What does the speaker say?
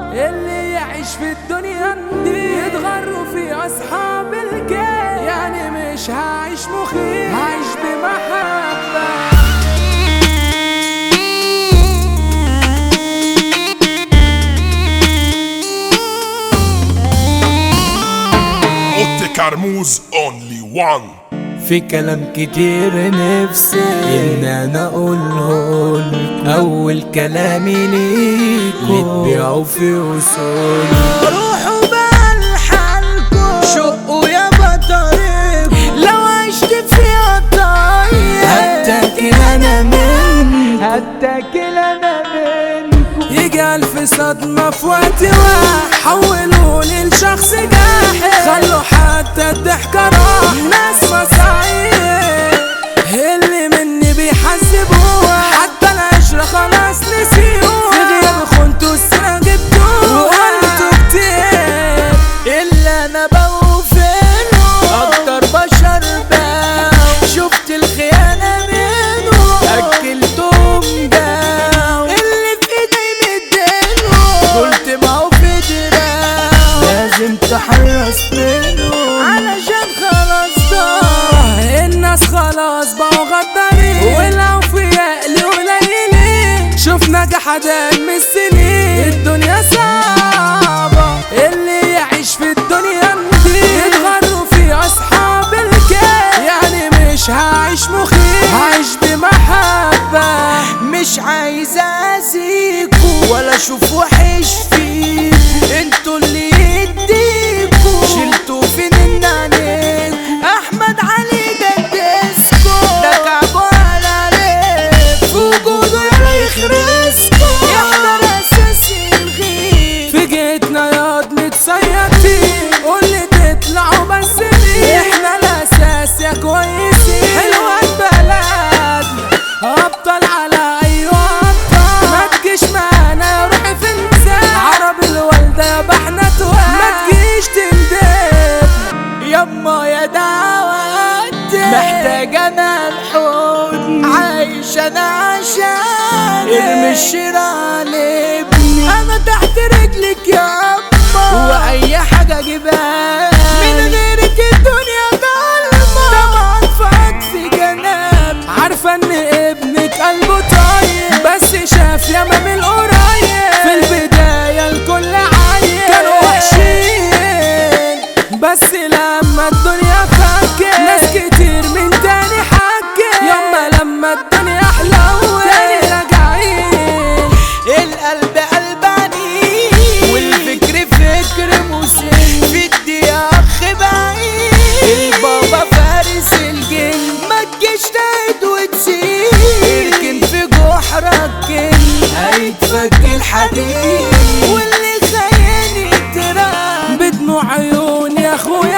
اللي يعيش في الدنيا دي يتغروا في اصحاب الكيف، يعني مش هعيش مخيف، هعيش بمحبة. كرموز only one. في كلام كتير نفسي ان انا اقوله، اول كلامي ليكو تبيعوا في وصولي. روحوا بقى لحالكم، شقوا يابا طريقكم، لو عشت فيها طيب هتاكل انا منكم، هتاكل انا منكم. يجي الف صدمة في وقت واحد، حولوني لشخص جاحد، خلوا حتى الضحكة راح، ناس مصايب اللي مني بيحذبوها، حتى العشرة خلاص نسيوها، في غياب خنتوا السنة جبتوها، وقلتوا كتير اللي انا بوفينه، اكتر بشر باو، شفت الخيانة منه، اكلتهم داو، اللي في ايدي مدينه، قلت ما هو في دراو، لازم تحرص منه، علشان خلاص ضاع الناس، خلاص بقوا غدارين، والاوفياء اللي قليلين، شفنا جحدان من السنين، الدنيا صعبة، اللي يعيش في الدنيا دي يتغروا في اصحاب الكيف، يعني مش هعيش مخيف، هعيش بمحبة. مش عايز اذيكوا ولا اشوف وحش فيكوا، انتوا اللي يديكوا شلتوا فين عليكوا، احمد علي جدسكو ده كعبه على ريف، وجوده يلا يخرسكو، يحضر اساسي الغيب، في جيتنا ياض متصيطين، قولي تطلعوا بس ليه، احنا الاساس يا كويسين، حلوة بلدنا ابطال على ايوه ابطال، ما تجيش معانا يا روحي في الميزان، عرب الوالدة يابا احنا توال، ما تجيش تندب يما يا دعوات، محتاج انا الحضن، عايش انا عشان ارمي الشراء لابني، انا تحت رجلك يابا، واي حاجة اجيبها، من غيرك الدنيا ضلمة، طبعا فات في جناب، عارفة ان ابنك قلبه طيب، بس شاف ياما من القريب، في البداية الكل عايب، كانوا وحشين، بس لما الدنيا فكت، ناس كتير من تاني حكت، ياما لما الدنيا حلوت، تاني راجعين، القلب قلباني، والفكر فكر مسن، في الدنيا اخ بعيد، البابا فارس الجن، ما تجيش تعد وتسيب، اركن في جحرك هيتفك الحديد، واللي خاين يتراب بدموع عيون يا اخويا.